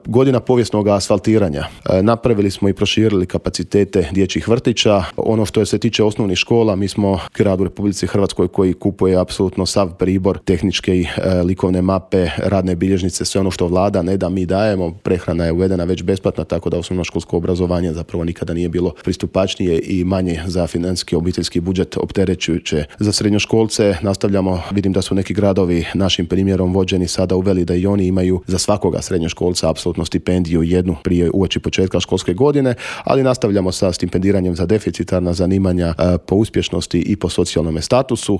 godina povijesnog asfaltiranja. Napravili smo i proširili kapacitete dječjih vrtića. Ono što se tiče osnovnih škola, mi smo grad u Republici Hrvatskoj koji kupuje apsolutno sav pribor, tehničke i likovne mape, radne bilježnice, sve ono što vlada ne da, mi dajemo. Prehrana je uvedena već besplatna, tako da osnovnoškolsko obrazovanje zapravo nikada nije bilo pristupačnije i manje za financijski obiteljski budžet opterećujuće. Za srednjoškolce nastavljamo, vidim da su neki gradovi našim primjerom vođeni sada uveli da i oni imaju za svakoga srednjoškolca apsolutno stipendiju jednu prije uoči početka školske godine, ali nastavljamo sa stipendiranjem za deficitarna zanimanja po uspješnosti i po socijalnom statusu.